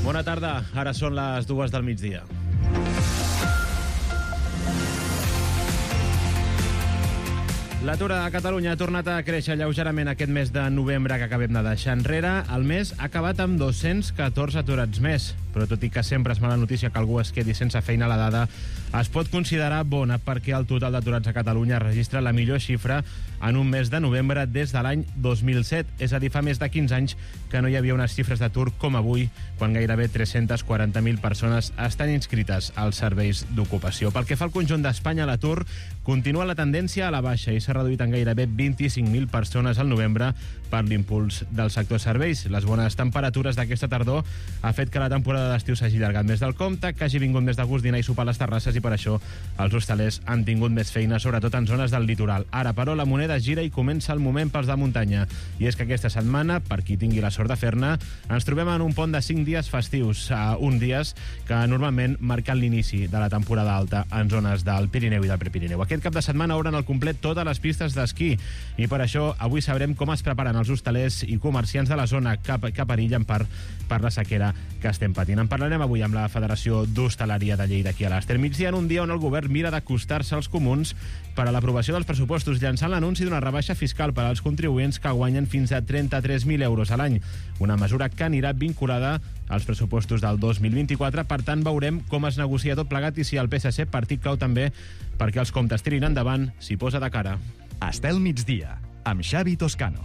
Bona tarda, ara són les 2 del migdia. L'atur a Catalunya ha tornat a créixer lleugerament aquest mes de novembre que acabem de deixar enrere. El mes ha acabat amb 214 aturats més, però tot i que sempre és mala notícia que algú es quedi sense feina, la dada es pot considerar bona perquè el total d'aturats a Catalunya registra la millor xifra en un mes de novembre des de l'any 2007. És a dir, fa més de 15 anys que no hi havia unes xifres d'atur com avui, quan gairebé 340.000 persones estan inscrites als serveis d'ocupació. Pel que fa al conjunt d'Espanya, l'atur continua la tendència a la baixa i s'ha reduït en gairebé 25.000 persones al novembre per l'impuls del sector serveis. Les bones temperatures d'aquesta tardor ha fet que la temporada d'estiu s'hagi allargat més del compte, que hagi vingut més de gust dinar i sopar a les terrasses, i per això els hostalers han tingut més feina, sobretot en zones del litoral. Ara, però, la moneda gira i comença el moment pels de muntanya. I és que aquesta setmana, per qui tingui la sort de fer-ne, ens trobem en un pont de 5 dies festius, uns dies que normalment marquen l'inici de la temporada alta en zones del Pirineu i del Prepirineu. Aquest cap de setmana obren al complet totes les pistes d'esquí i per això avui sabrem com es preparen els hostalers i comerciants de la zona que perillen per la sequera que estem patint. En parlarem avui amb la Federació d'Hostaleria de Lleida aquí a l'Àster Migdia, en un dia on el govern mira d'acostar-se als comuns per a l'aprovació dels pressupostos, llançant l'anunci d'una rebaixa fiscal per als contribuents que guanyen fins a 33.000 euros a l'any. Una mesura que anirà vinculada als pressupostos del 2024. Per tant, veurem com es negocia tot plegat i si el PSC, partit clau també perquè els comptes tirin endavant, s'hi posa de cara. Estel migdia, amb Xavi Toscano.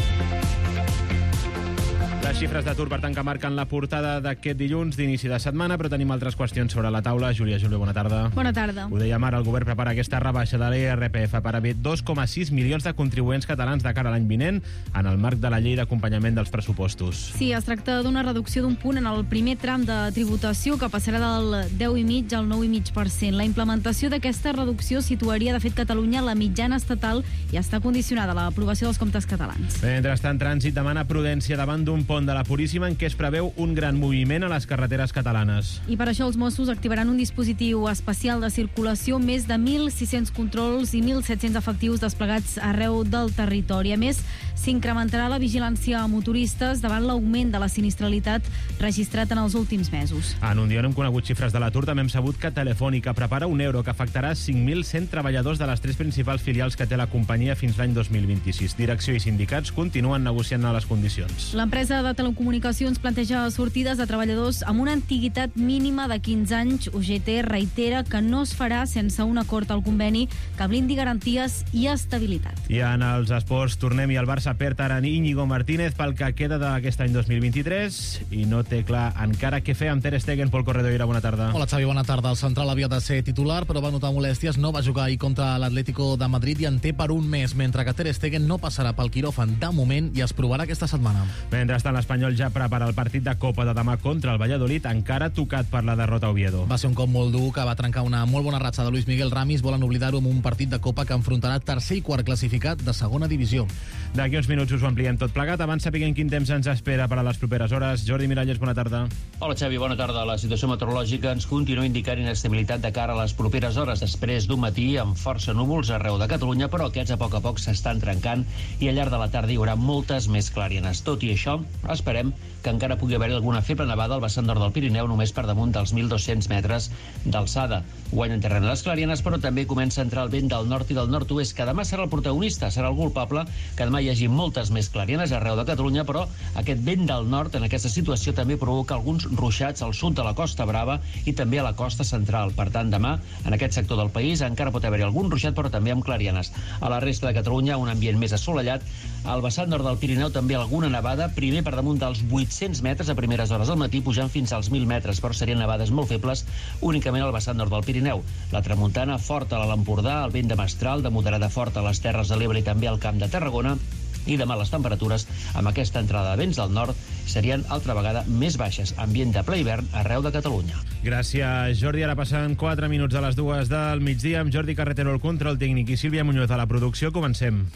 Les xifres d'atur, per tant, que marquen la portada d'aquest dilluns d'inici de setmana, però tenim altres qüestions sobre la taula. Júlia, bona tarda. Bona tarda. Ho dèiem ara, el govern prepara aquesta rebaixa de l'IRPF per a 2,6 milions de contribuents catalans de cara a l'any vinent en el marc de la llei d'acompanyament dels pressupostos. Sí, es tracta d'una reducció d'un punt en el primer tram de tributació que passarà del 10,5 al 9,5%. La implementació d'aquesta reducció situaria, de fet, Catalunya a la mitjana estatal i està condicionada a l'aprovació dels comptes catalans. Mentrestant, Trànsit demana prudència davant d'un pont de la Puríssima en què es preveu un gran moviment a les carreteres catalanes. I per això els Mossos activaran un dispositiu especial de circulació, més de 1.600 controls i 1.700 efectius desplegats arreu del territori. A més, s'incrementarà la vigilància a motoristes davant l'augment de la sinistralitat registrat en els últims mesos. En un dia on hem conegut xifres de l'atur, també hem sabut que Telefònica prepara un euro que afectarà 5.100 treballadors de les 3 principals filials que té la companyia fins l'any 2026. Direcció i sindicats continuen negociant les condicions. L'empresa de telecomunicacions planteja sortides de treballadors amb una antiguitat mínima de 15 anys. UGT reitera que no es farà sense un acord al conveni que blindi garanties i estabilitat. I en els esports tornem i el Barça perd ara Íñigo Martínez pel que queda d'aquest any 2023 i no té clar encara què fer amb Ter Stegen. Pol Corredoira, bona tarda. Hola Xavi, bona tarda. El central havia de ser titular però va notar molèsties, no va jugar ahir contra l'Atlético de Madrid i en té per un mes, mentre que Ter Stegen no passarà pel quiròfan de moment i es provarà aquesta setmana. Mentrestant, l'Espanyol ja prepara el partit de Copa de demà contra el Valladolid, encara tocat per la derrota a Oviedo. Va ser un cop molt dur que va trencar una molt bona ratxa de Luis Miguel Ramis. Volen oblidar-ho amb un partit de Copa que enfrontarà tercer i quart classificat de segona divisió. D'aquí uns minuts us ho ampliem tot plegat. Abans sapiguem quin temps ens espera per a les properes hores. Jordi Miralles, bona tarda. Hola Xavi, bona tarda. La situació meteorològica ens continua indicant inestabilitat de cara a les properes hores, després d'un matí amb força núvols arreu de Catalunya, però aquests a poc s'estan trencant i al llarg de la tarda hi haurà moltes més clarianes. Tot i això, esperem que encara pugui haver alguna feble nevada al vessant nord del Pirineu, només per damunt dels 1.200 metres d'alçada. Guanyen terreny a les clarianes, però també comença a entrar el vent del nord i del nord-oest, que demà serà el protagonista, serà el culpable, que demà hi hagi moltes més clarianes arreu de Catalunya, però aquest vent del nord en aquesta situació també provoca alguns ruixats al sud de la Costa Brava i també a la costa central. Per tant, demà, en aquest sector del país, encara pot haver-hi algun ruixat, però també amb clarianes. A la resta de Catalunya, un ambient més assolellat. Al vessant nord del Pirineu també alguna nevada, primer per damunt dels 800 metres a primeres hores del matí, pujant fins als 1.000 metres, però serien nevades molt febles únicament al vessant nord del Pirineu. La tramuntana forta a l'Empordà, el vent de mestral, de moderada forta a les Terres de l'Ebre i també al Camp de Tarragona. I demà les temperatures, amb aquesta entrada de vents del nord, serien altra vegada més baixes. Ambient de ple hivern arreu de Catalunya. Gràcies, Jordi. Ara passen 4 minuts a les 2 del migdia amb Jordi Carretero al control tècnic i Sílvia Muñoz a la producció. Comencem.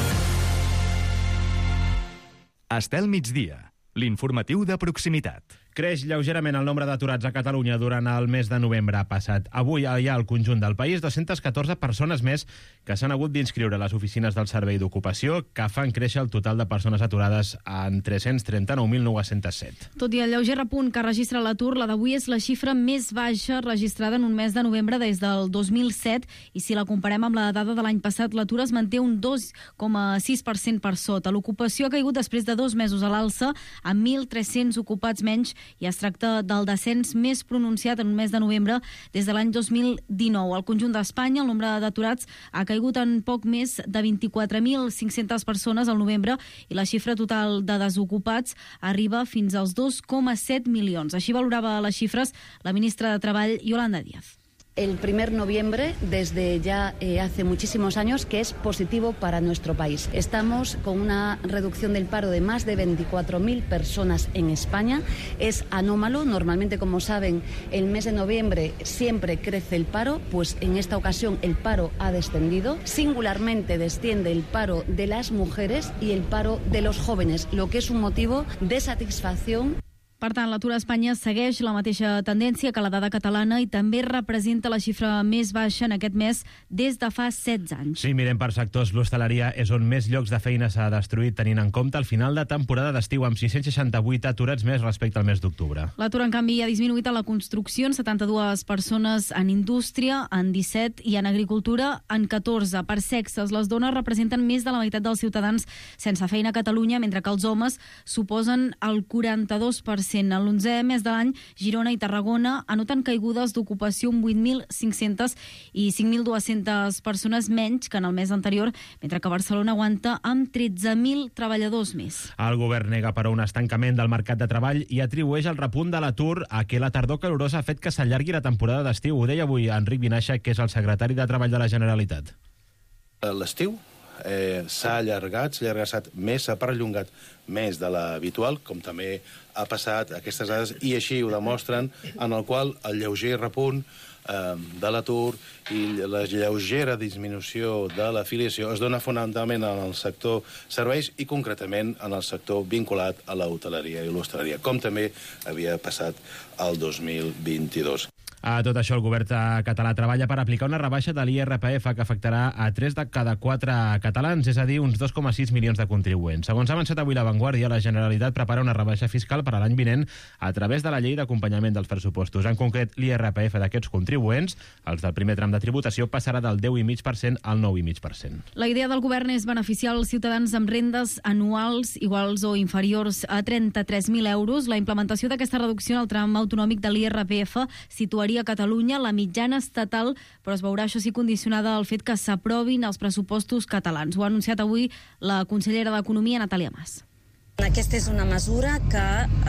Estel migdia, l'informatiu de proximitat. Creix lleugerament el nombre d'aturats a Catalunya durant el mes de novembre passat. Avui hi ha al conjunt del país 214 persones més que s'han hagut d'inscriure a les oficines del Servei d'Ocupació, que fan créixer el total de persones aturades en 339.907. Tot i el lleuger repunt que registra l'atur, la d'avui és la xifra més baixa registrada en un mes de novembre des del 2007, i si la comparem amb la dada de l'any passat, l'atur es manté un 2,6% per sota. L'ocupació ha caigut després de 2 mesos a l'alça, amb 1.300 ocupats menys, i es tracta del descens més pronunciat en un mes de novembre des de l'any 2019. Al conjunt d'Espanya, el nombre d'aturats ha caigut en poc més de 24.500 persones al novembre i la xifra total de desocupats arriba fins als 2,7 milions. Així valorava les xifres la ministra de Treball, Yolanda Díaz. El primer noviembre, desde ya hace muchísimos años, que es positivo para nuestro país. Estamos con una reducción del paro de más de 24.000 personas en España. Es anómalo. Normalmente, como saben, el mes de noviembre siempre crece el paro, pues en esta ocasión el paro ha descendido. Singularmente desciende el paro de las mujeres y el paro de los jóvenes, lo que es un motivo de satisfacción. Per tant, l'atur a Espanya segueix la mateixa tendència que la dada catalana i també representa la xifra més baixa en aquest mes des de fa 16 anys. Sí, mirem per sectors, l'hostaleria és on més llocs de feina s'ha destruït, tenint en compte el final de temporada d'estiu, amb 668 aturats més respecte al mes d'octubre. L'atur, en canvi, ha disminuït a la construcció en 72 persones, en indústria en 17 i en agricultura en 14. Per sexes, les dones representen més de la meitat dels ciutadans sense feina a Catalunya, mentre que els homes suposen el 42%. En l'11è mes de l'any, Girona i Tarragona anoten caigudes d'ocupació amb 8.500 i 5.200 persones menys que en el mes anterior, mentre que Barcelona aguanta amb 13.000 treballadors més. El govern nega, però, un estancament del mercat de treball i atribueix el repunt de l'atur a que la tardor calorosa ha fet que s'allargui la temporada d'estiu. Ho deia avui Enric Vinaixa, que és el secretari de Treball de la Generalitat. L'estiu s'ha allargat més, s'ha perllongat més de l'habitual, com també ha passat aquestes dades, i així ho demostren, en el qual el lleuger repunt de l'atur i la lleugera disminució de l'afiliació es dona fonamentalment en el sector serveis i concretament en el sector vinculat a l'hoteleria i l'hostaleria, com també havia passat el 2022. A tot això, el govern català treballa per aplicar una rebaixa de l'IRPF que afectarà a 3 de cada 4 catalans, és a dir, uns 2,6 milions de contribuents. Segons ha avançat avui La Vanguardia, la Generalitat prepara una rebaixa fiscal per a l'any vinent a través de la llei d'acompanyament dels pressupostos. En concret, l'IRPF d'aquests contribuents, els del primer tram de tributació, passarà del 10,5% al 9,5%. La idea del govern és beneficiar els ciutadans amb rendes anuals iguals o inferiors a 33.000 euros. La implementació d'aquesta reducció en el tram autonòmic de l'IRPF situaria a Catalunya la mitjana estatal, però es veurà, això sí, condicionada al fet que s'aprovin els pressupostos catalans. Ho ha anunciat avui la consellera d'Economia, Natàlia Mas. Aquesta és una mesura que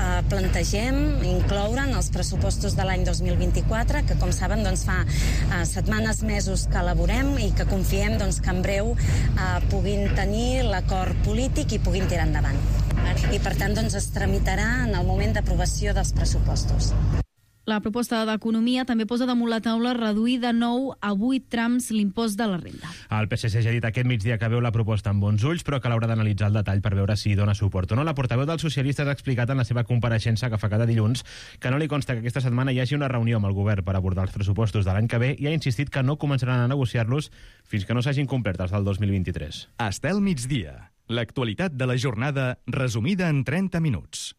plantegem incloure en els pressupostos de l'any 2024, que, com saben, fa setmanes, mesos que elaborem i que confiem que en breu puguin tenir l'acord polític i puguin tirar endavant. I, per tant, es tramitarà en el moment d'aprovació dels pressupostos. La proposta d'Economia també posa damunt la taula reduir de 9 a 8 trams l'impost de la renda. El PSC ja ha dit aquest migdia que veu la proposta amb bons ulls, però que l'haurà d'analitzar el detall per veure si dona suport o no. La portaveu dels socialistes ha explicat en la seva compareixença que fa cada dilluns que no li consta que aquesta setmana hi hagi una reunió amb el govern per abordar els pressupostos de l'any que ve i ha insistit que no començaran a negociar-los fins que no s'hagin complert els del 2023. Estel migdia. L'actualitat de la jornada resumida en 30 minuts.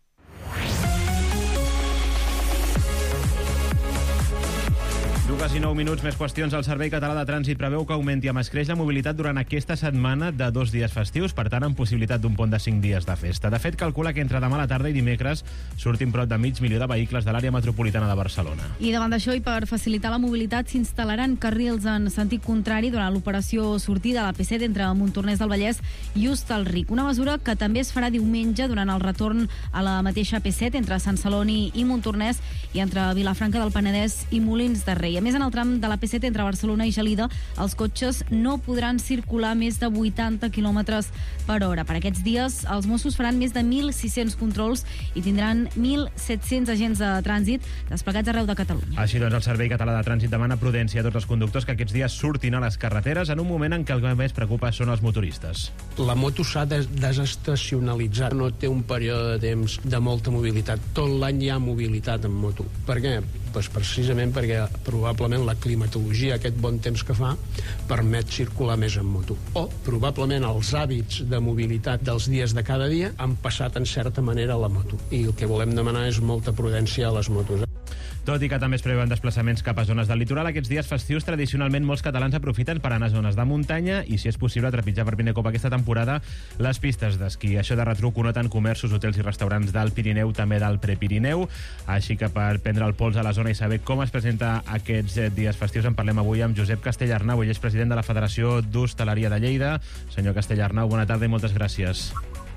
2:09 minuts, més qüestions. El Servei Català de Trànsit preveu que augmenti amb escreix la mobilitat durant aquesta setmana de 2 dies festius, per tant, amb possibilitat d'un pont de 5 dies de festa. De fet, calcula que entre demà a la tarda i dimecres surtin prop de 500.000 de vehicles de l'àrea metropolitana de Barcelona. I davant d'això, i per facilitar la mobilitat, s'instal·laran carrils en sentit contrari durant l'operació sortida a la P7 entre Montornès del Vallès i Hostalric. Una mesura que també es farà diumenge durant el retorn a la mateixa P7 entre Sant Celoni i Montornès i entre Vilafranca del Penedès i Molins de Rei. A més, en el tram de la P7 entre Barcelona i Gelida, els cotxes no podran circular més de 80 km per hora. Per aquests dies, els Mossos faran més de 1.600 controls i tindran 1.700 agents de trànsit desplegats arreu de Catalunya. Així doncs, el Servei Català de Trànsit demana prudència a tots els conductors que aquests dies surtin a les carreteres en un moment en què el que més preocupa són els motoristes. La moto s'ha de desestacionalitzar. No té un període de temps de molta mobilitat. Tot l'any hi ha mobilitat en moto. Per què? Pues precisament perquè probablement la climatologia, aquest bon temps que fa, permet circular més en moto. O probablement els hàbits de mobilitat dels dies de cada dia han passat en certa manera a la moto. I el que volem demanar és molta prudència a les motos. Tot i que també es preveuen desplaçaments cap a zones del litoral, aquests dies festius tradicionalment molts catalans aprofiten per anar a zones de muntanya i, si és possible, trepitjar per primer cop aquesta temporada les pistes d'esquí. Això de retruc ho noten comerços, hotels i restaurants del Pirineu, també del Prepirineu. Així que per prendre el pols a la zona i saber com es presenta aquests dies festius en parlem avui amb Josep Castellarnau. Ell és president de la Federació d'Hostaleria de Lleida. Senyor Castellarnau, bona tarda i moltes gràcies.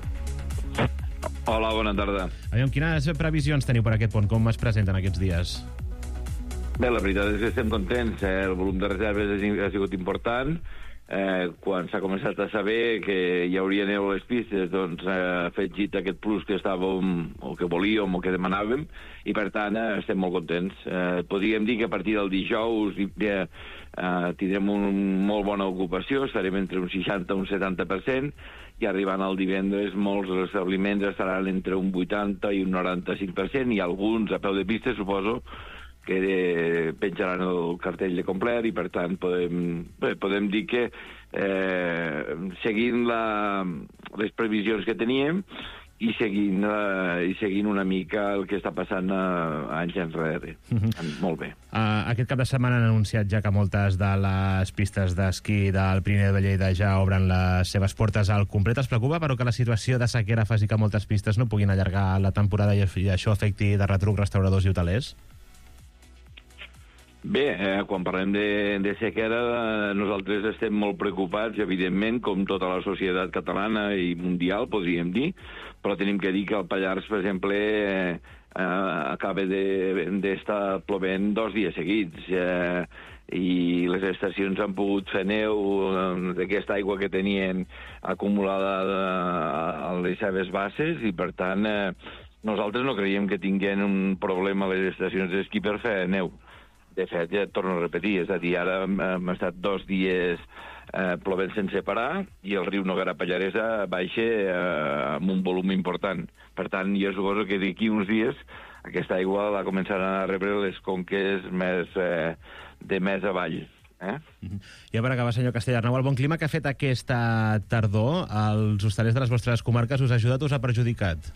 Hola, bona tarda. Aviam, quines previsions teniu per aquest pont? Com es presenten aquests dies? Bé, la veritat és que estem contents. El volum de reserves ha sigut important. Quan s'ha començat a saber que hi hauria neu a les pistes, doncs ha afegit aquest plus que estàvem, o que volíem, o que demanàvem, i per tant estem molt contents. Podríem dir que a partir del dijous tindrem una molt bona ocupació, estarem entre un 60 i un 70%, i arribant al divendres molts establiments estaran entre un 80 i un 95%, i alguns a peu de pista, suposo, que penjaran el cartell de complet, i per tant podem dir que seguint les previsions que teníem i seguint una mica el que està passant anys enrere. Molt bé. Aquest cap de setmana han anunciat ja que moltes de les pistes d'esquí del Pirineu de Lleida ja obren les seves portes al complet. Es preocupa, però, que la situació de sequera faci que moltes pistes no puguin allargar la temporada i això afecti de retruc restauradors i hotelers? Bé, quan parlem de sequera, nosaltres estem molt preocupats, evidentment, com tota la societat catalana i mundial, podríem dir, però tenim que dir que el Pallars, per exemple, acaba d'estar plovent 2 dies seguits, i les estacions han pogut fer neu d'aquesta aigua que tenien acumulada a les seves basses, i per tant nosaltres no creiem que tinguem un problema a les estacions d'esquí per fer neu. De fet, ja torno a repetir, és a dir, ara hem estat 2 dies plovent sense parar i el riu Noguera-Pallaresa baixa amb un volum important. Per tant, jo suposo que d'aquí uns dies aquesta aigua la començaran a rebre les conques de més avall. I per acabar, senyor Castellarnau, el bon clima que ha fet aquesta tardor als hostalers de les vostres comarques us ha ajudat o us ha perjudicat?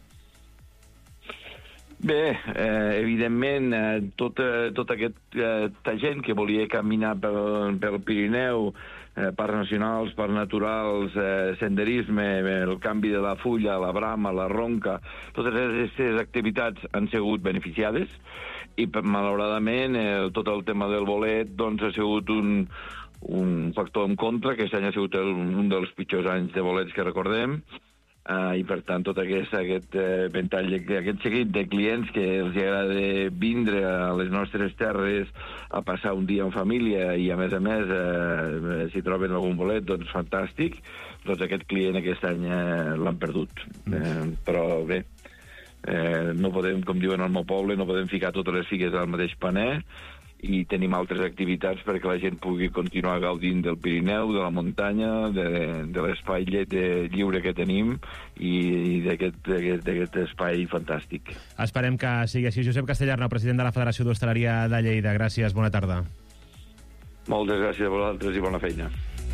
Bé, evidentment, tota aquesta gent que volia caminar pel Pirineu, parcs nacionals, parcs naturals, senderisme, el canvi de la Fulla, la Brama, la Ronca, totes aquestes activitats han sigut beneficiades i, malauradament, tot el tema del bolet doncs, ha sigut un factor en contra, que aquest any ha sigut un dels pitjors anys de bolets que recordem, i per tant tot aquest ventall, aquest seguit de clients que els agrada vindre a les nostres terres a passar un dia en família i a més si troben algun bolet, doncs fantàstic. Doncs aquest client aquest any l'han perdut, però bé, no podem, com diuen al meu poble, no podem ficar totes les figues al mateix paner, i tenim altres activitats perquè la gent pugui continuar gaudint del Pirineu, de la muntanya, de l'espai lliure que tenim i d'aquest espai fantàstic. Esperem que sigui així. Josep Castellarnau, president de la Federació d'Hostaleria de Lleida. Gràcies, bona tarda. Moltes gràcies a vosaltres i bona feina.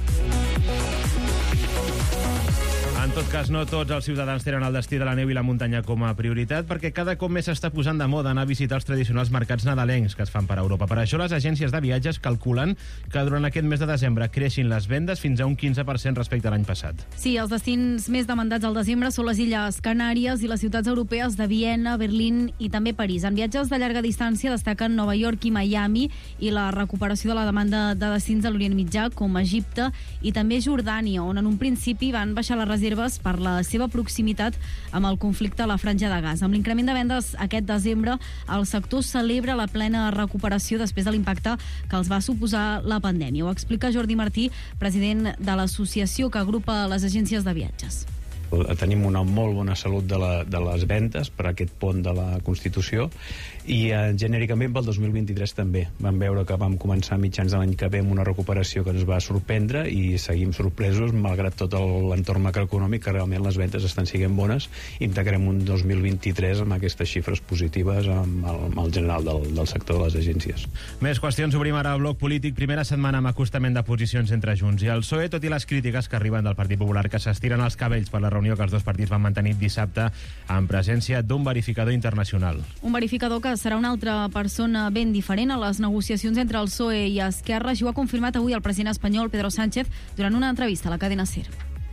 En tot cas, no tots els ciutadans tenen el destí de la neu i la muntanya com a prioritat, perquè cada cop més s'està posant de moda anar a visitar els tradicionals mercats nadalencs que es fan per Europa. Per això, les agències de viatges calculen que durant aquest mes de desembre creixin les vendes fins a un 15% respecte a l'any passat. Sí, els destins més demandats al desembre són les Illes Canàries i les ciutats europees de Viena, Berlín i també París. En viatges de llarga distància destaquen Nova York i Miami, i la recuperació de la demanda de destins de l'Orient Mitjà, com Egipte i també Jordània, on en un principi van baixar les reserves reserves per la seva proximitat amb el conflicte a la Franja de Gaza. Amb l'increment de vendes aquest desembre, el sector celebra la plena recuperació després de l'impacte que els va suposar la pandèmia. Ho explica Jordi Martí, president de l'associació que agrupa les agències de viatges. Tenim una molt bona salut de les vendes per aquest pont de la Constitució i genèricament pel 2023 també. Vam veure que vam començar a mitjans de l'any que ve amb una recuperació que ens va sorprendre i seguim sorpresos malgrat tot l'entorn macroeconòmic, que realment les vendes estan sent bones i integrem un 2023 amb aquestes xifres positives amb el general del sector de les agències. Més qüestions, obrim ara el bloc polític. Primera setmana amb acostament de posicions entre Junts i el PSOE, tot i les crítiques que arriben del Partit Popular, que s'estiren els cabells per la reunió que els dos partits van mantenir dissabte en presència d'un verificador internacional. Un verificador que serà una altra persona ben diferent a les negociacions entre el PSOE i Esquerra. Ho ha confirmat avui el president espanyol, Pedro Sánchez, durant una entrevista a la cadena SER.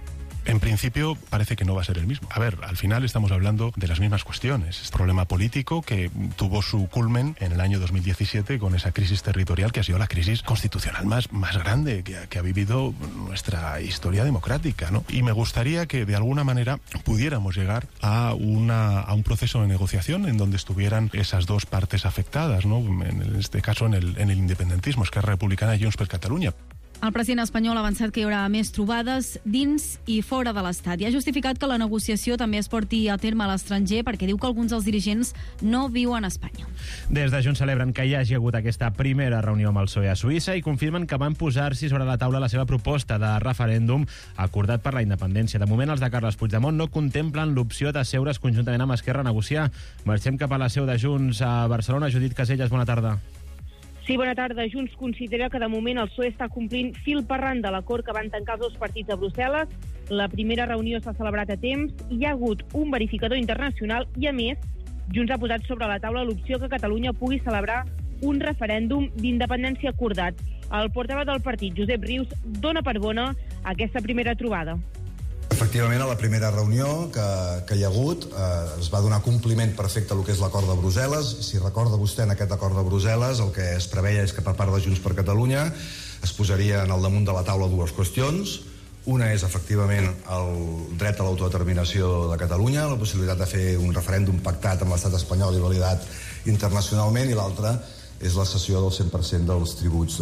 En principio parece que no va a ser el mismo. A ver, al final estamos hablando de las mismas cuestiones. Este problema político que tuvo su culmen en el año 2017 con esa crisis territorial que ha sido la crisis constitucional más grande que ha vivido nuestra historia democrática, ¿no? Y me gustaría que de alguna manera pudiéramos llegar a un proceso de negociación en donde estuvieran esas dos partes afectadas, ¿no? En este caso en el independentismo, Esquerra Republicana y Junts per Catalunya. El president espanyol ha avançat que hi haurà més trobades dins i fora de l'Estat i ha justificat que la negociació també es porti a terme a l'estranger perquè diu que alguns dels dirigents no viuen a Espanya. Des de Junts celebren que hi hagi hagut aquesta primera reunió amb el PSOE a Suïssa i confirmen que van posar-s'hi sobre la taula la seva proposta de referèndum acordat per la independència. De moment, els de Carles Puigdemont no contemplen l'opció d'asseure's conjuntament amb Esquerra a negociar. Marxem cap a la seu de Junts a Barcelona. Judit Casellas, bona tarda. Sí, bona tarda. Junts considera que de moment el PSOE està complint fil per ran de l'acord que van tancar els dos partits a Brussel·les. La primera reunió s'ha celebrat a temps, hi ha hagut un verificador internacional i, a més, Junts ha posat sobre la taula l'opció que Catalunya pugui celebrar un referèndum d'independència acordat. El portaveu del partit, Josep Rius, dona per bona aquesta primera trobada. Efectivament, a la primera reunió que hi ha hagut es va donar compliment perfecte a lo que és l'acord de Brussel·les. Si recorda vostè, en aquest acord de Brussel·les el que es preveia és que per part de Junts per Catalunya es posarien al damunt de la taula dues qüestions. Una és, efectivament, el dret a l'autodeterminació de Catalunya, la possibilitat de fer un referèndum pactat amb l'estat espanyol i validat internacionalment, i l'altra és la cessió del 100% dels tributs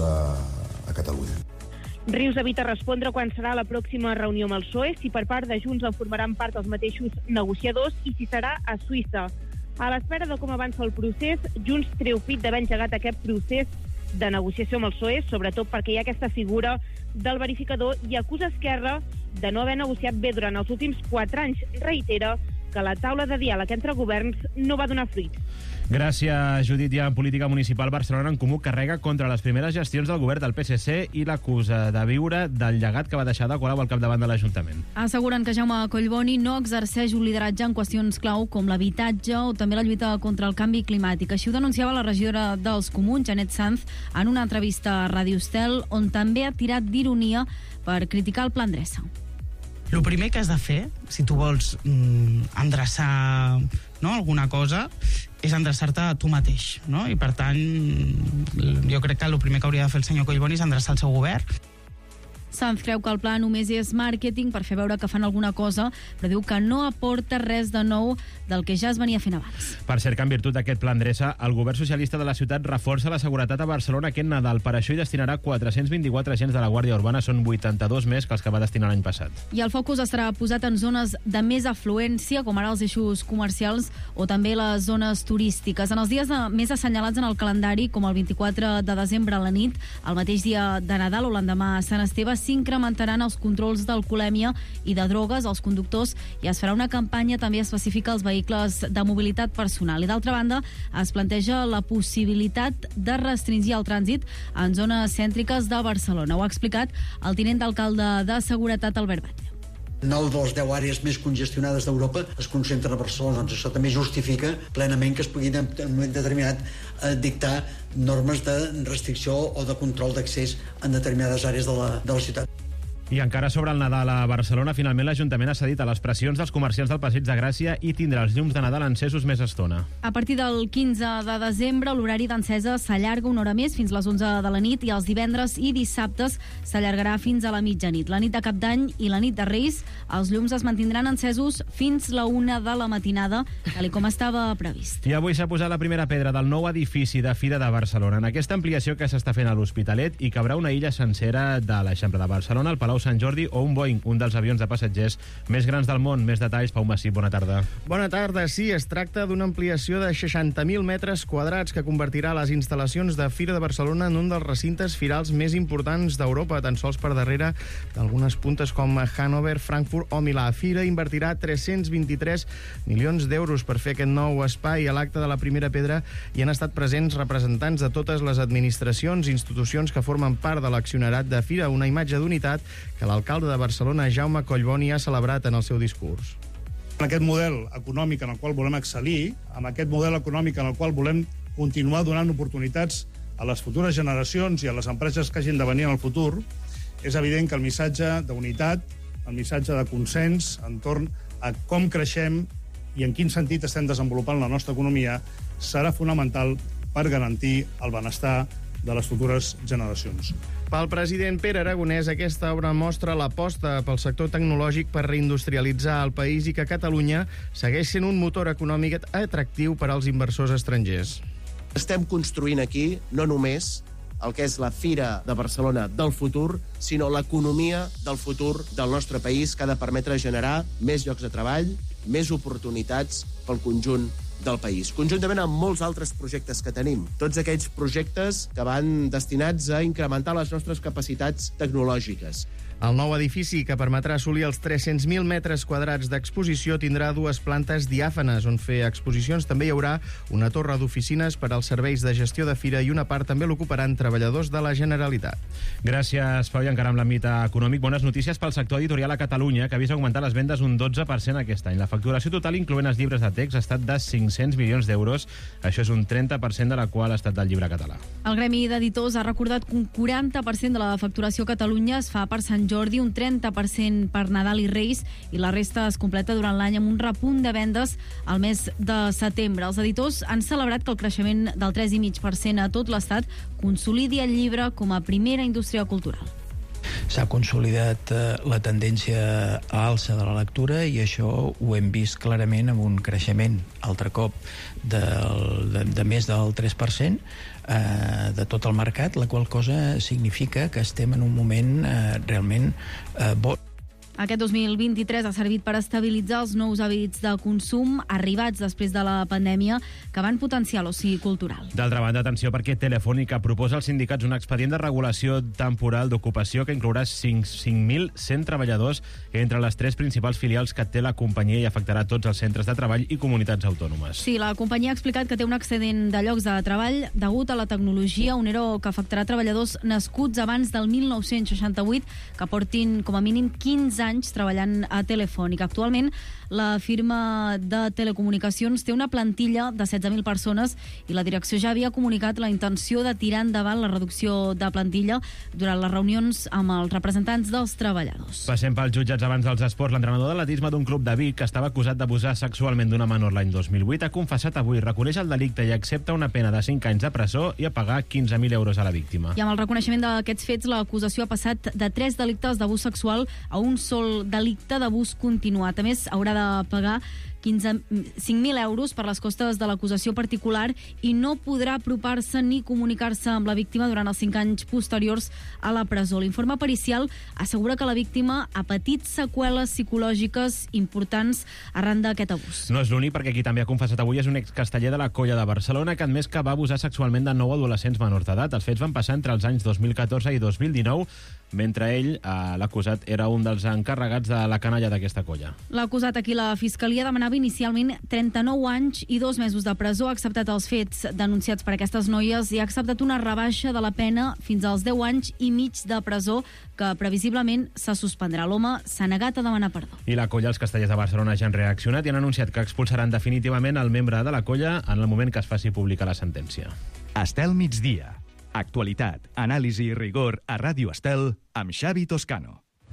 a Catalunya. Rius evita respondre quan serà la pròxima reunió amb el PSOE, si per part de Junts en formaran part els mateixos negociadors i si serà a Suïssa. A l'espera de com avança el procés, Junts treu pit d'haver engegat aquest procés de negociació amb el PSOE, sobretot perquè hi ha aquesta figura del verificador i acusa Esquerra de no haver negociat bé durant els últims 4 anys. Reitera que la taula de diàleg entre governs no va donar fruit. Gràcies, Judit. Ja en política municipal, Barcelona en Comú carrega contra les primeres gestions del govern del PSC i l'acusa de viure del llegat que va deixar de Colau al capdavant de l'Ajuntament. Asseguren que Jaume Collboni no exerceix un lideratge en qüestions clau com l'habitatge o també la lluita contra el canvi climàtic. Així ho denunciava la regidora dels Comuns, Janet Sanz, en una entrevista a Radio Estel, on també ha tirat d'ironia per criticar el Pla Endreça. El primer que has de fer, si tu vols endreçar alguna cosa, és endreçar-te a tu mateix. I, per tant, jo crec que el primer que hauria de fer el senyor Collboni és endreçar el seu govern. Sanz creu que el pla només és màrqueting per fer veure que fan alguna cosa, però diu que no aporta res de nou del que ja es venia fent abans. Per cert, que en virtut d'aquest pla Endreça, el govern socialista de la ciutat reforça la seguretat a Barcelona aquest Nadal. Per això hi destinarà 424 agents de la Guàrdia Urbana, són 82 més que els que va destinar l'any passat. I el focus estarà posat en zones de més afluència, com ara els eixos comercials o també les zones turístiques. En els dies més assenyalats en el calendari, com el 24 de desembre a la nit, el mateix dia de Nadal o l'endemà a Sant Esteve, s'incrementaran els controls d'alcoholèmia i de drogues als conductors i es farà una campanya també específica als vehicles de mobilitat personal. I d'altra banda, es planteja la possibilitat de restringir el trànsit en zones cèntriques de Barcelona. Ho ha explicat el tinent d'alcalde de Seguretat, Albert Batlle. 9 de les 10 àrees més congestionades d'Europa es concentren a Barcelona. Doncs això també justifica plenament que es puguin en un moment determinat dictar normes de restricció o de control d'accés en determinades àrees de la ciutat. I encara sobre el Nadal a Barcelona, finalment l'Ajuntament ha cedit a les pressions dels comerciants del Passeig de Gràcia i tindrà els llums de Nadal encesos més estona. A partir del 15 de desembre, l'horari d'encesa s'allarga una hora més fins les 11 de la nit i els divendres i dissabtes s'allargarà fins a la mitjanit. La nit de Cap d'Any i la nit de Reis, els llums es mantindran encesos fins la 1 de la matinada, tal com estava previst. I avui s'ha posat la primera pedra del nou edifici de Fira de Barcelona. En aquesta ampliació que s'està fent a l'Hospitalet hi cabrà una illa sencera de l'Eixample de Barcelona, el Palau Sant Jordi o un Boeing, un dels avions de passatgers més grans del món. Més detalls, Pau Massip, bona tarda. Bona tarda, sí, es tracta d'una ampliació de 60.000 metres quadrats que convertirà les instal·lacions de Fira de Barcelona en un dels recintes firals més importants d'Europa, tan sols per darrere d'algunes puntes com Hannover, Frankfurt o Milà. Fira invertirà 323 milions d'euros per fer aquest nou espai. A l'acte de la primera pedra hi han estat presents representants de totes les administracions i institucions que formen part de l'accionariat de Fira, una imatge d'unitat que l'alcalde de Barcelona, Jaume Collboni, ha celebrat en el seu discurs. En aquest model econòmic en el qual volem excel·lir, amb aquest model econòmic en el qual volem continuar donant oportunitats a les futures generacions i a les empreses que hagin de venir en el futur, és evident que el missatge d'unitat, el missatge de consens entorn a com creixem i en quin sentit estem desenvolupant la nostra economia serà fonamental per garantir el benestar de les futures generacions. Pel president Pere Aragonès, aquesta obra mostra l'aposta pel sector tecnològic per reindustrialitzar el país i que Catalunya segueix sent un motor econòmic atractiu per als inversors estrangers. Estem construint aquí no només el que és la Fira de Barcelona del futur, sinó l'economia del futur del nostre país, que ha de permetre generar més llocs de treball, més oportunitats pel conjunt del país, conjuntament amb molts altres projectes que tenim. Tots aquells projectes que van destinats a incrementar les nostres capacitats tecnològiques. El nou edifici, que permetrà assolir els 300.000 metres quadrats d'exposició, tindrà 2 plantes diàfanes on fer exposicions. També hi haurà una torre d'oficines per als serveis de gestió de fira i una part també l'ocuparan treballadors de la Generalitat. Gràcies, Pau. I encara amb l'àmbit econòmic, bones notícies pel sector editorial a Catalunya, que ha vist augmentar les vendes un 12% aquest any. La facturació total, incloent els llibres de text, ha estat de 500 milions d'euros. Això és un 30% de la qual ha estat del llibre català. El Gremi d'Editors ha recordat que un 40% de la facturació a Catalunya es fa per Sant Jordi, un 30% per Nadal i Reis, i la resta es completa durant l'any amb un repunt de vendes al mes de setembre. Els editors han celebrat que el creixement del 3,5% a tot l'Estat consolidi el llibre com a primera indústria cultural. S'ha consolidat la tendència a alça de la lectura i això ho hem vist clarament amb un creixement altre cop de més del 3% de tot el mercat, la qual cosa significa que estem en un moment realment bo. Aquest 2023 ha servit per estabilitzar els nous hàbits de consum arribats després de la pandèmia, que van potenciar l'oci cultural. D'altra banda, atenció, perquè Telefònica proposa als sindicats un expedient de regulació temporal d'ocupació que inclourà 5.100 treballadors entre les 3 principals filials que té la companyia i afectarà tots els centres de treball i comunitats autònomes. Sí, la companyia ha explicat que té un excedent de llocs de treball degut a la tecnologia, un ERO que afectarà treballadors nascuts abans del 1968 que portin com a mínim 15 anys treballant a Telefònica. Actualment, la firma de telecomunicacions té una plantilla de 16.000 persones i la direcció ja havia comunicat la intenció de tirar endavant la reducció de plantilla durant les reunions amb els representants dels treballadors. Passem pels jutjats abans dels esports. L'entrenador d'atletisme d'un club de Vic, que estava acusat d'abusar sexualment d'una menor l'any 2008, ha confessat avui, reconeix el delicte i accepta una pena de 5 anys de presó i a pagar 15.000 euros a la víctima. I amb el reconeixement d'aquests fets, l'acusació ha passat de 3 delictes d'abús sexual a un sol delicte d'abús continuat. A més, haurà de pagar 5.000 euros per les costes de l'acusació particular i no podrà apropar-se ni comunicar-se amb la víctima durant els 5 anys posteriors a la presó. L'informe pericial assegura que la víctima ha patit seqüeles psicològiques importants arran d'aquest abús. No és l'únic, perquè qui també ha confessat avui és un excasteller de la Colla de Barcelona que ha admès que va abusar sexualment de 9 adolescents menors d'edat. Els fets van passar entre els anys 2014 i 2019, mentre ell, l'acusat, era un dels encarregats de la canalla d'aquesta colla. L'acusat, aquí la Fiscalia demanava inicialment 39 anys i 2 mesos de presó, ha acceptat els fets denunciats per aquestes noies i ha acceptat una rebaixa de la pena fins als 10 anys i mig de presó, que previsiblement se suspendrà. L'home s'ha negat a demanar perdó. I la colla, els castellers de Barcelona, ja han reaccionat i han anunciat que expulsaran definitivament el membre de la colla en el moment que es faci pública la sentència. Estel migdia. Actualitat, anàlisi i rigor a Ràdio Estel amb Xavi Toscano.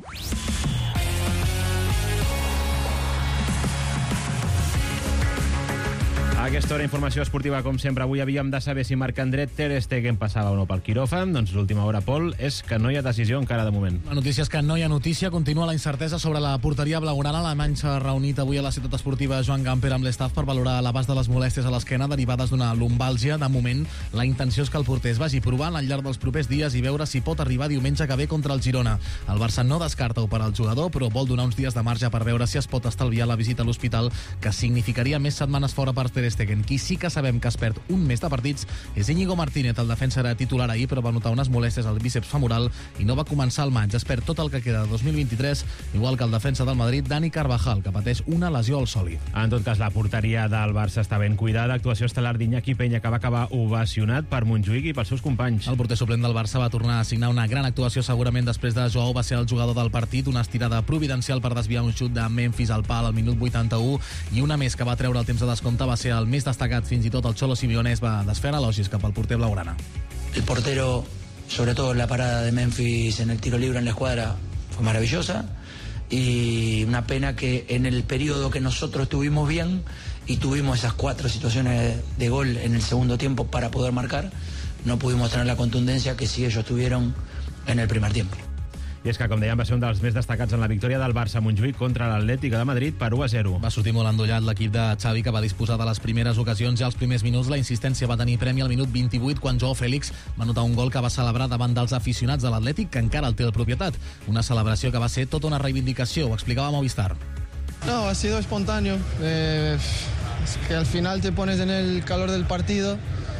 A aquesta hora, informació esportiva, com sempre. Avui havíem de saber si Marc-André Ter Stegen passava o no pel quiròfan. Doncs l'última hora, Pol, és que no hi ha decisió encara de moment. La notícia és que no hi ha notícia. Continua la incertesa sobre la porteria blaugrana. L'alemany s'ha reunit avui a la ciutat esportiva Joan Gamper amb l'estaf per valorar l'abast de les molèsties a l'esquena derivades d'una lumbàlgia. De moment, la intenció és que el porter es vagi provant al llarg dels propers dies i veure si pot arribar diumenge que ve contra el Girona. El Barça no descarta operar el jugador, però vol donar uns dies de marge per veure si es pot estalviar la visita a l'hospital, que significaria més setmanes fora per Ter Stegen. Qui sí que sabem que es perd un mes de partits és Íñigo Martínez. El defensa era titular ahir, però va notar unes molèsties al bíceps femoral i no va començar el maig. Es perd tot el que queda de 2023, igual que el defensa del Madrid, Dani Carvajal, que pateix una lesió al sòlid. En tot cas, la porteria del Barça està ben cuidada. Actuació estel·lar d'Iñaki Peña, que va acabar ovacionat per Montjuïc i pels seus companys. El porter suplent del Barça va tornar a signar una gran actuació segurament després de Joao. Va ser el jugador del partit, una estirada providencial per desviar un xut de Memphis al pal al minut 81, i una més que va treure el temps de descompte va ser el més destacat. Fins i tot el Cholo Simeone es va desfer elogis cap al porter blaugrana. El portero, sobre todo la parada de Memphis en el tiro libre en la escuadra, fue maravillosa, y una pena que en el periodo que nosotros estuvimos bien y tuvimos esas 4 situaciones de gol en el segundo tiempo para poder marcar, no pudimos tener la contundencia que sí ellos tuvieron en el primer tiempo. I és que, com dèiem, va ser un dels més destacats en la victòria del Barça a Montjuïc contra l'Atlètic de Madrid per 1-0. Va sortir molt endollat l'equip de Xavi, que va disposar de les primeres ocasions i als primers minuts. La insistència va tenir premi al minut 28, quan Joao Félix va anotar un gol que va celebrar davant dels aficionats de l'Atlètic, que encara el té el propietat. Una celebració que va ser tota una reivindicació, ho explicava Movistar. No, ha sido espontáneo. Es que al final te pones en el calor del partido.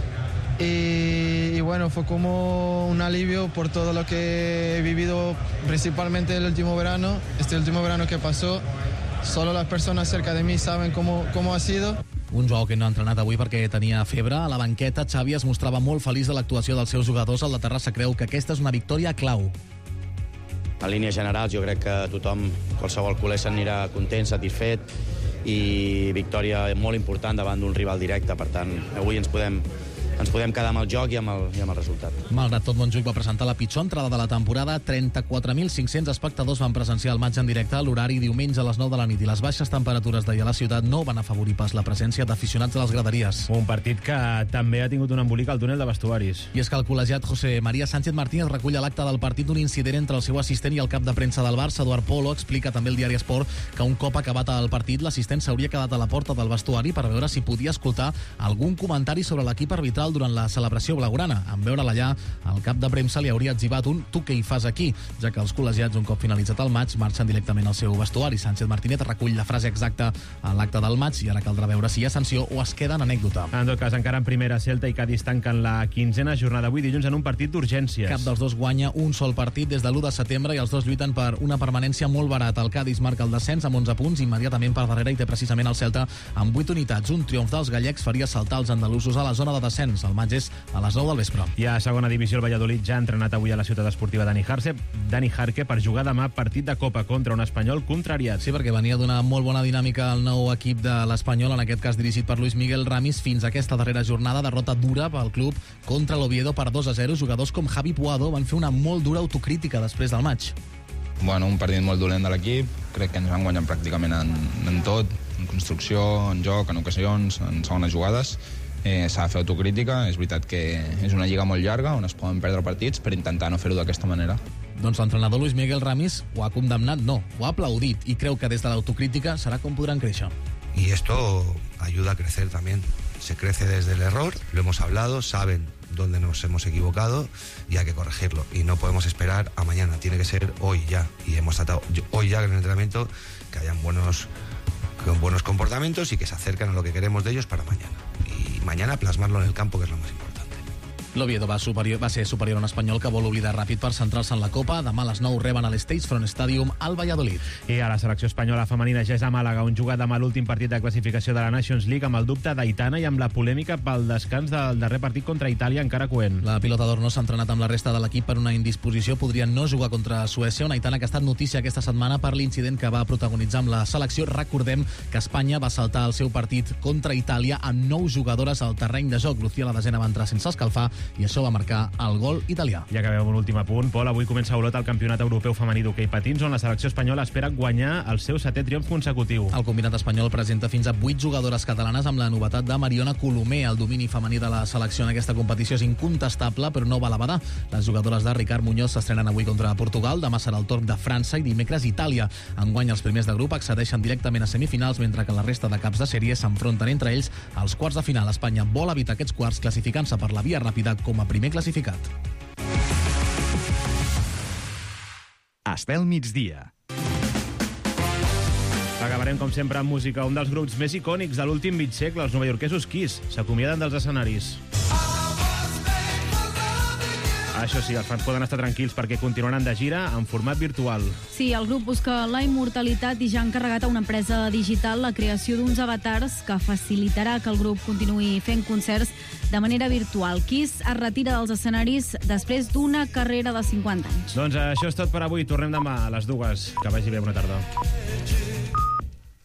Y bueno, fue como un alivio por todo lo que he vivido, principalmente el último verano. Este último verano que pasó, solo las personas cerca de mí saben cómo ha sido. Un Joao que no ha entrenat avui perquè tenia febre. A la banqueta, Xavi es mostrava molt feliç de l'actuació dels seus jugadors. El de Terrassa creu que aquesta és una victòria clau. En línies generals, jo crec que tothom, qualsevol culer, s'anirà content, satisfet, i victòria molt important davant d'un rival directe. Per tant, avui ens podem quedar amb el joc i amb el resultat. Malgrat tot, Montjuïc va presentar la pitjor entrada de la temporada. 34.500 espectadors van presenciar el maig en directe. L'horari diumenge a les 9 de la nit i les baixes temperatures d'ahir a la ciutat no van afavorir pas la presència d'aficionats de les graderies. Un partit que també ha tingut un embolic al túnel de vestuaris. I és que el col·legiat José María Sánchez Martínez recull a l'acte del partit un incident entre el seu assistent i el cap de premsa del Barça, Eduard Polo. Explica també el diari Esport que un cop acabat el partit, l'assistent s'hauria quedat a la porta del vestuari per veure si podia escoltar algun comentari sobre l'equip arbitral durant la celebració blaugrana. En veure-la allà, el cap de premsa li hauria etzibat un "tu què hi fas aquí?", ja que els col·legiats, un cop finalitzat el maig, marxen directament al seu vestuari. Sánchez Martínez recull la frase exacta a l'acte del maig i ara caldrà veure si hi ha sanció o es queda en anècdota. En tot cas, encara en primera, Celta i Cádiz tanquen la 15a jornada avui dilluns en un partit d'urgències. Cap dels dos guanya un sol partit des de l'1 de setembre i els dos lluiten per una permanència molt barata. El Cádiz marca el descens amb 11 punts, immediatament per darrere, i té precisament el Celta amb 8 unitats. Un triomf dels gallecs faria saltar els andalusos a la zona de descens. El maig és a les 9 del vespre. I a segona divisió, el Valladolid ja ha entrenat avui a la ciutat esportiva Dani Jarque per jugar demà partit de Copa contra un Espanyol contrariat. Sí, perquè venia d'una molt bona dinàmica el nou equip de l'Espanyol, en aquest cas dirigit per Luis Miguel Ramis, fins a aquesta darrera jornada. Derrota dura pel club contra l'Oviedo per 2-0. Jugadors com Javi Puado van fer una molt dura autocrítica després del maig. Bueno, un partit molt dolent de l'equip. Crec que ens van guanyar pràcticament en tot, en construcció, en joc, en ocasions, en segones jugades. S'ha de fer autocrítica. És veritat que és una lliga molt llarga on es poden perdre partits, per intentar no fer-ho d'aquesta manera. Doncs l'entrenador Luis Miguel Ramis ho ha condemnat, no, ho ha aplaudit, i creu que des de l'autocrítica serà com podran créixer. Y esto ayuda a crecer también. Se crece desde el error, lo hemos hablado, saben dónde nos hemos equivocado y hay que corregirlo. Y no podemos esperar a mañana, tiene que ser hoy ya. Y hemos tratado hoy ya en el entrenamiento que hayan buenos comportamientos y que se acerquen a lo que queremos de ellos para mañana. Y mañana plasmarlo en el campo, que es lo más importante. L'Oviedo va ser superior a un Espanyol que vol oblidar ràpid per centrar-se en la Copa. Demà a les 9 reben a l'Estates Front Stadium al Valladolid. I a la selecció espanyola femenina ja és a Màlaga, on juga demà l'últim partit de classificació de la Nations League, amb el dubte d'Aitana i amb la polèmica pel descans del darrer partit contra Itàlia encara coent. La pilota d'or no s'ha entrenat amb la resta de l'equip per una indisposició. Podria no jugar contra Suècia, una Aitana que ha estat notícia aquesta setmana per l'incident que va protagonitzar amb la selecció. Recordem que Espanya va saltar el seu partit contra Itàlia amb 9 jugadores al terreny de joc. Lucía, la desena, va entrar sense escalfar i això va marcar el gol italià. I acabem amb un últim apunt. Pol, avui comença a Olot el Campionat Europeu Femení d'Hoquei Patins, on la selecció espanyola espera guanyar el seu 7è triomf consecutiu. El combinat espanyol presenta fins a 8 jugadores catalanes amb la novetat de Mariona Colomer. El domini femení de la selecció en aquesta competició és incontestable, però no va a la badar. Les jugadores de Ricard Muñoz s'estrenen avui contra Portugal, demà serà el torn de França i dimecres Itàlia. Enguany els primers de grup accedeixen directament a semifinals, mentre que la resta de caps de sèrie s'enfronten entre ells als quarts de final. Espanya vol evitar aquests quarts classificant-se per la via ràpida com a primer classificat. Estel migdia. Acabarem, com sempre, amb música. Un dels grups més icònics de l'últim mig segle, els novaiorquesos Kiss, s'acomiaden dels escenaris. Això sí, els fans poden estar tranquils perquè continuaran de gira en format virtual. Sí, el grup busca la immortalitat i ja ha encarregat a una empresa digital la creació d'uns avatars que facilitarà que el grup continuï fent concerts de manera virtual. Kiss es retira dels escenaris després d'una carrera de 50 anys. Doncs això és tot per avui. Tornem demà a les 2. Que vagi bé, bona tarda.